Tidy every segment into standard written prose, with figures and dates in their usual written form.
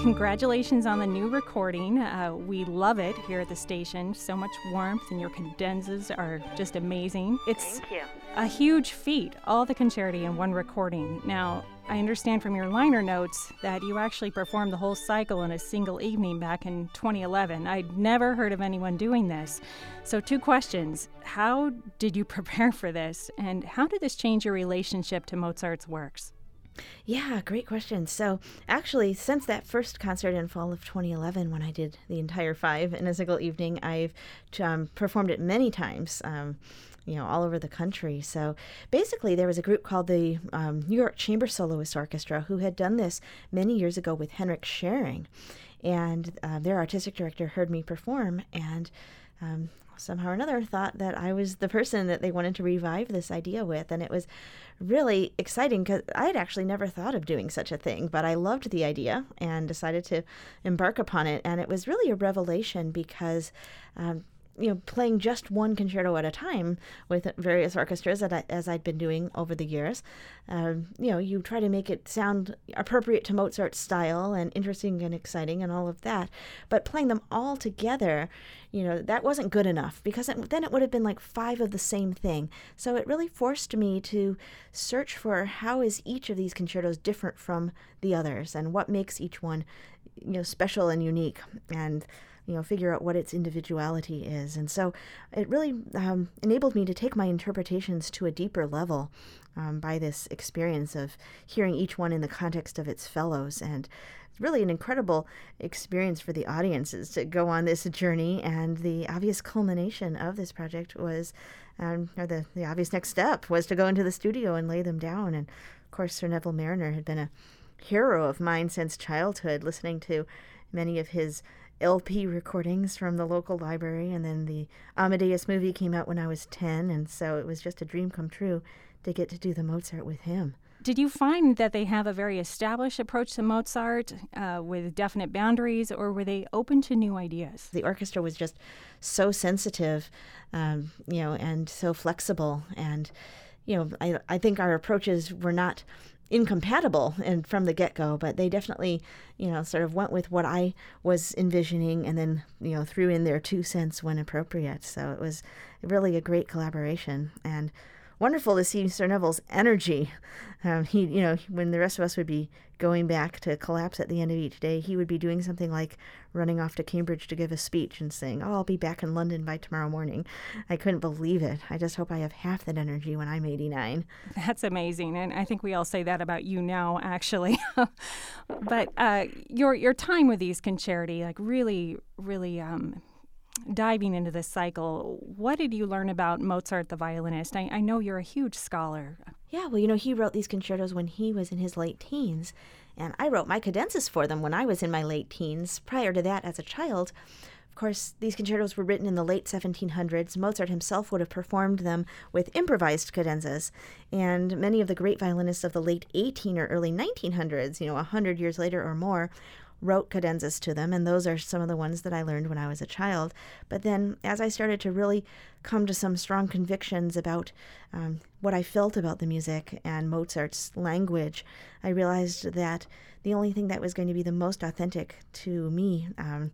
congratulations on the new recording. We love it here at the station. So much warmth, and your cadenzas are just amazing. It's Thank you. a huge feat, all the concerti in one recording. Now, I understand from your liner notes that you actually performed the whole cycle in a single evening back in 2011. I'd never heard of anyone doing this. So 2 questions. How did you prepare for this? And how did this change your relationship to Mozart's works? Yeah, great question. So actually, since that first concert in fall of 2011, when I did the entire 5 in a single evening, I've performed it many times, all over the country. So basically, there was a group called the New York Chamber Soloist Orchestra who had done this many years ago with Henrik Schering. And their artistic director heard me perform and somehow or another thought that I was the person that they wanted to revive this idea with. And it was really exciting because I had actually never thought of doing such a thing, but I loved the idea and decided to embark upon it. And it was really a revelation because playing just one concerto at a time with various orchestras, as I'd been doing over the years, you try to make it sound appropriate to Mozart's style and interesting and exciting and all of that. But playing them all together, that wasn't good enough because then it would have been like 5 of the same thing. So it really forced me to search for how is each of these concertos different from the others and what makes each one, special and unique, and figure out what its individuality is. And so it really enabled me to take my interpretations to a deeper level by this experience of hearing each one in the context of its fellows. And it's really an incredible experience for the audiences to go on this journey. And the obvious culmination of this project was, the obvious next step was to go into the studio and lay them down. And of course, Sir Neville Marriner had been a hero of mine since childhood, listening to many of his LP recordings from the local library, and then the Amadeus movie came out when I was 10, and so it was just a dream come true to get to do the Mozart with him. Did you find that they have a very established approach to Mozart with definite boundaries, or were they open to new ideas? The orchestra was just so sensitive, and so flexible, and I think our approaches were not incompatible and from the get-go, but they definitely sort of went with what I was envisioning and then threw in their 2 cents when appropriate. So it was really a great collaboration and wonderful to see Sir Neville's energy. He when the rest of us would be going back to collapse at the end of each day, he would be doing something like running off to Cambridge to give a speech and saying, I'll be back in London by tomorrow morning. I couldn't believe it. I just hope I have half that energy when I'm 89. That's amazing. And I think we all say that about you now, actually. But your time with these concerti, like really diving into this cycle, what did you learn about Mozart the violinist? I know you're a huge scholar. Yeah, well, he wrote these concertos when he was in his late teens, and I wrote my cadenzas for them when I was in my late teens. Prior to that, as a child, of course, these concertos were written in the late 1700s. Mozart himself would have performed them with improvised cadenzas, and many of the great violinists of the late 18 or early 1900s, 100 years later or more, wrote cadenzas to them, and those are some of the ones that I learned when I was a child. But then as I started to really come to some strong convictions about what I felt about the music and Mozart's language, I realized that the only thing that was going to be the most authentic to me,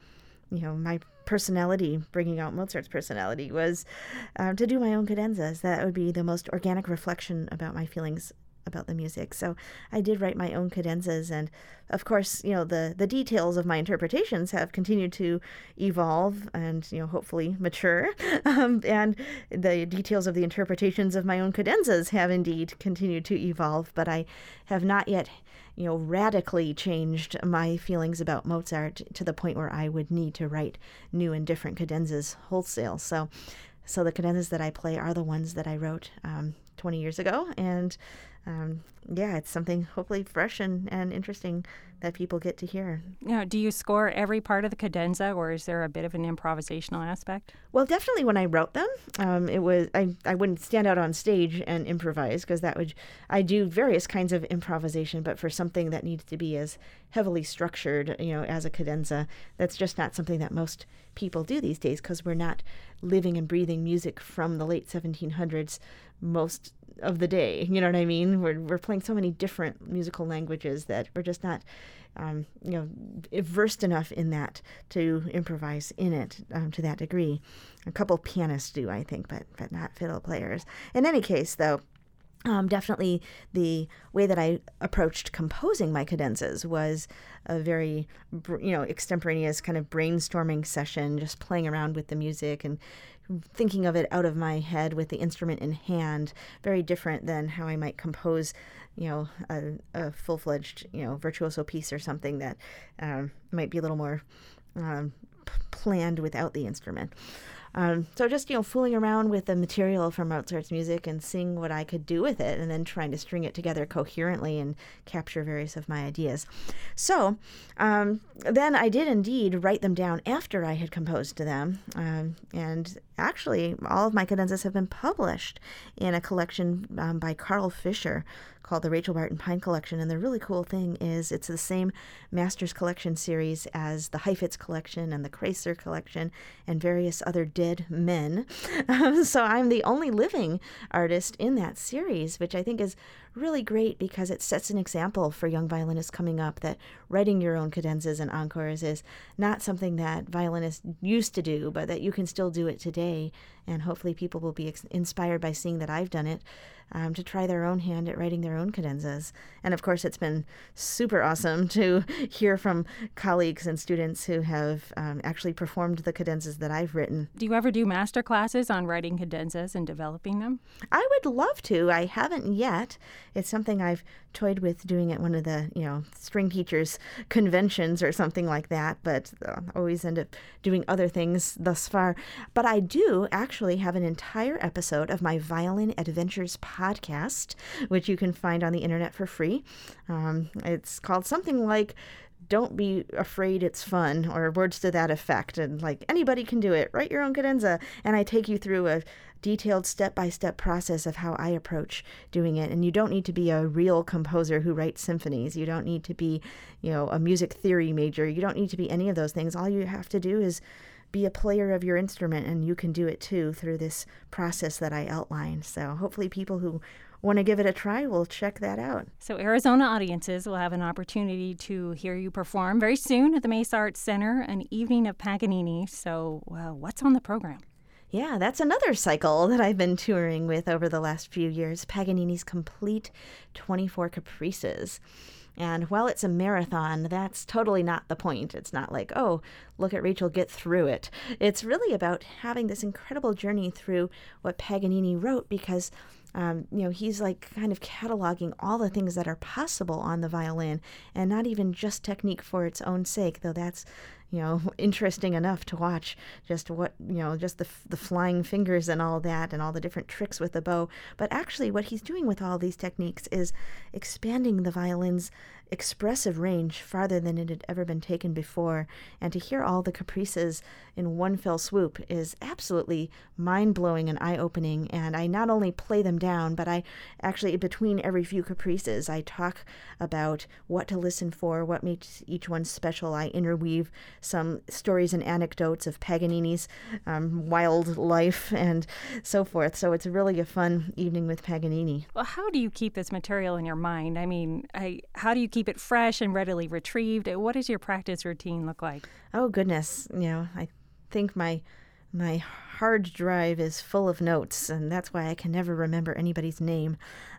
my personality, bringing out Mozart's personality, was to do my own cadenzas. That would be the most organic reflection about my feelings about the music. So I did write my own cadenzas, and of course, the details of my interpretations have continued to evolve and, hopefully mature. And the details of the interpretations of my own cadenzas have indeed continued to evolve, but I have not yet, radically changed my feelings about Mozart to the point where I would need to write new and different cadenzas wholesale. So the cadenzas that I play are the ones that I wrote 20 years ago, and it's something hopefully fresh and interesting that people get to hear. Do you score every part of the cadenza, or is there a bit of an improvisational aspect? Well, definitely when I wrote them, it was I wouldn't stand out on stage and improvise, because I do various kinds of improvisation, but for something that needs to be as heavily structured, as a cadenza, that's just not something that most people do these days, because we're not living and breathing music from the late 1700s most of the day. You know what I mean? We're playing so many different musical languages that we're just not, versed enough in that to improvise in it to that degree. A couple pianists do, I think, but not fiddle players. In any case, though, definitely the way that I approached composing my cadenzas was a very, extemporaneous kind of brainstorming session, just playing around with the music and thinking of it out of my head with the instrument in hand. Very different than how I might compose, a full-fledged, virtuoso piece or something that might be a little more planned without the instrument. So just, fooling around with the material from Mozart's music and seeing what I could do with it, and then trying to string it together coherently and capture various of my ideas. So then I did indeed write them down after I had composed to them. And actually, all of my cadenzas have been published in a collection by Carl Fischer called the Rachel Barton Pine Collection. And the really cool thing is it's the same Masters Collection series as the Heifetz Collection and the Kreisler Collection and various other dead men. So I'm the only living artist in that series, which I think is really great because it sets an example for young violinists coming up that writing your own cadenzas and encores is not something that violinists used to do, but that you can still do it today. And hopefully people will be inspired by seeing that I've done it to try their own hand at writing their own cadenzas. And of course, it's been super awesome to hear from colleagues and students who have actually performed the cadenzas that I've written. Do you ever do master classes on writing cadenzas and developing them? I would love to. I haven't yet. It's something I've toyed with doing at one of the, string teachers conventions or something like that, but always end up doing other things thus far. But I do actually have an entire episode of my Violin Adventures podcast, which you can find on the internet for free. It's called something like "Don't Be Afraid It's Fun," or words to that effect. And like, anybody can do it. Write your own cadenza. And I take you through a detailed step-by-step process of how I approach doing it. And you don't need to be a real composer who writes symphonies. You don't need to be, a music theory major. You don't need to be any of those things. All you have to do is be a player of your instrument, and you can do it too through this process that I outlined. So hopefully people who want to give it a try will check that out. So Arizona audiences will have an opportunity to hear you perform very soon at the Mesa Arts Center, an evening of Paganini. So what's on the program? Yeah, that's another cycle that I've been touring with over the last few years, Paganini's Complete 24 Caprices. And while it's a marathon, that's totally not the point. It's not like, oh, look at Rachel get through it. It's really about having this incredible journey through what Paganini wrote because, he's like kind of cataloging all the things that are possible on the violin and not even just technique for its own sake, though that's interesting enough to watch just what, just the flying fingers and all that and all the different tricks with the bow. But actually what he's doing with all these techniques is expanding the violin's expressive range farther than it had ever been taken before. And to hear all the caprices in one fell swoop is absolutely mind-blowing and eye-opening. And I not only play them down, but I actually, between every few caprices, I talk about what to listen for, what makes each one special. I interweave some stories and anecdotes of Paganini's wild life and so forth. So it's really a fun evening with Paganini. Well, how do you keep this material in your mind? I mean, how do you keep it fresh and readily retrieved? What does your practice routine look like? Oh, goodness. I think my hard drive is full of notes, and that's why I can never remember anybody's name.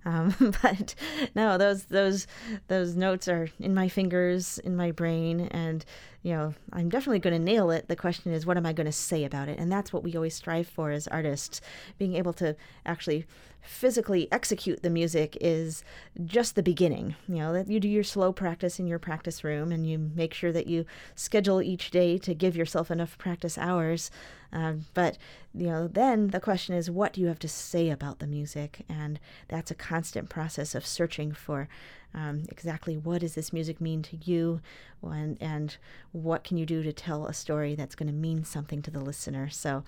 But no, those notes are in my fingers, in my brain, and I'm definitely going to nail it. The question is, what am I going to say about it? And that's what we always strive for as artists. Being able to actually physically execute the music is just the beginning. That you do your slow practice in your practice room, and you make sure that you schedule each day to give yourself enough practice hours. But then the question is, what do you have to say about the music? And that's a constant process of searching for exactly what does this music mean to you, and what can you do to tell a story that's going to mean something to the listener. So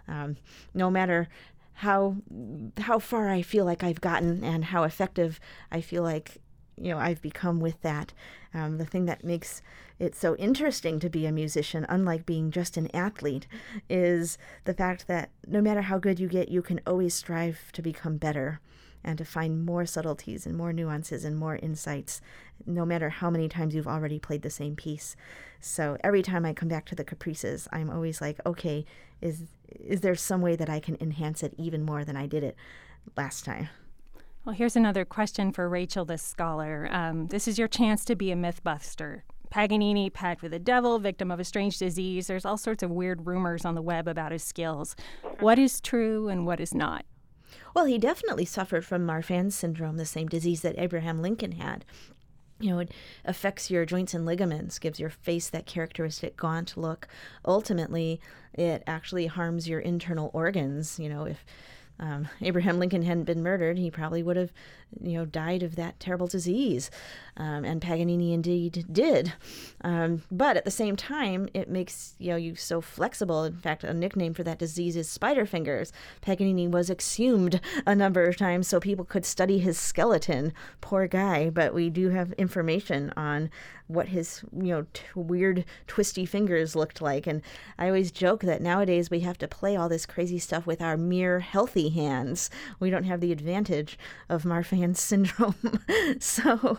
no matter how far I feel like I've gotten and how effective I feel like I've become with that. The thing that makes it so interesting to be a musician, unlike being just an athlete, is the fact that no matter how good you get, you can always strive to become better and to find more subtleties and more nuances and more insights, no matter how many times you've already played the same piece. So every time I come back to the Caprices, I'm always like, okay, is there some way that I can enhance it even more than I did it last time? Well, here's another question for Rachel, the scholar. This is your chance to be a mythbuster. Paganini, packed with the devil, victim of a strange disease. There's all sorts of weird rumors on the web about his skills. What is true and what is not? Well, he definitely suffered from Marfan's syndrome, the same disease that Abraham Lincoln had. It affects your joints and ligaments, gives your face that characteristic gaunt look. Ultimately, it actually harms your internal organs. If Abraham Lincoln hadn't been murdered, he probably would have, died of that terrible disease. And Paganini indeed did. But at the same time, it makes, you so flexible. In fact, a nickname for that disease is spider fingers. Paganini was exhumed a number of times so people could study his skeleton. Poor guy. But we do have information on what his, weird twisty fingers looked like. And I always joke that nowadays we have to play all this crazy stuff with our mere healthy hands. We don't have the advantage of Marfan's syndrome. So,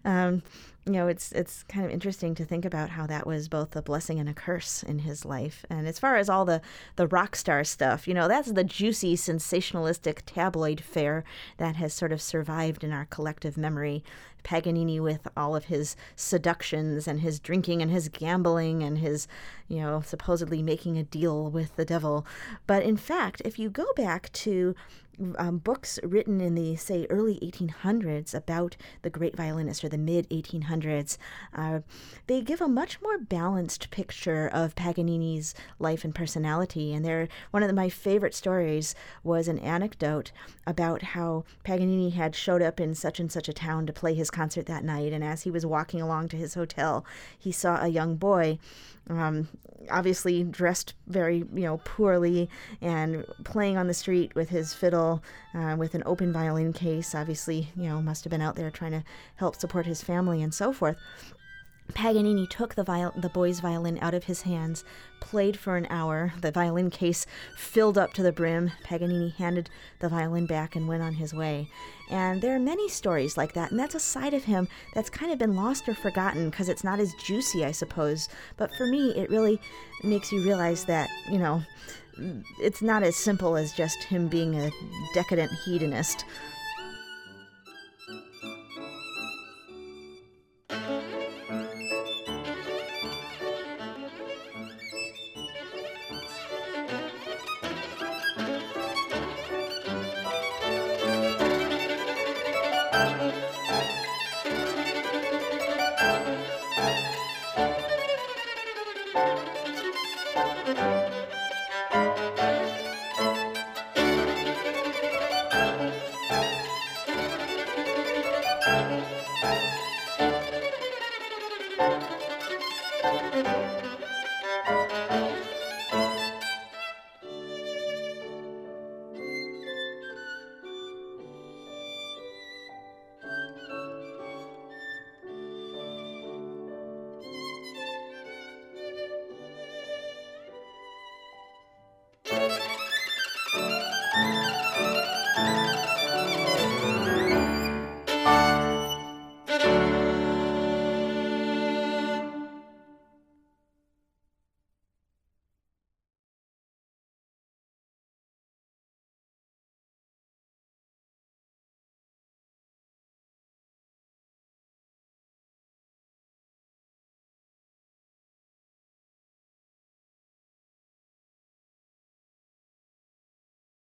it's kind of interesting to think about how that was both a blessing and a curse in his life. And as far as all the rock star stuff, that's the juicy, sensationalistic tabloid fare that has sort of survived in our collective memory. Paganini with all of his seductions and his drinking and his gambling and his, supposedly making a deal with the devil. But in fact, if you go back to books written in the, say, early 1800s about the great violinist, or the mid-1800s, they give a much more balanced picture of Paganini's life and personality. And one of my favorite stories was an anecdote about how Paganini had showed up in such and such a town to play his concert that night, and as he was walking along to his hotel, he saw a young boy, obviously dressed very, poorly, and playing on the street with his fiddle, with an open violin case. Obviously, must have been out there trying to help support his family and so forth. Paganini took the boy's violin out of his hands, played for an hour. The violin case filled up to the brim. Paganini handed the violin back and went on his way. And there are many stories like that, and that's a side of him that's kind of been lost or forgotten because it's not as juicy, I suppose. But for me, it really makes you realize that, it's not as simple as just him being a decadent hedonist.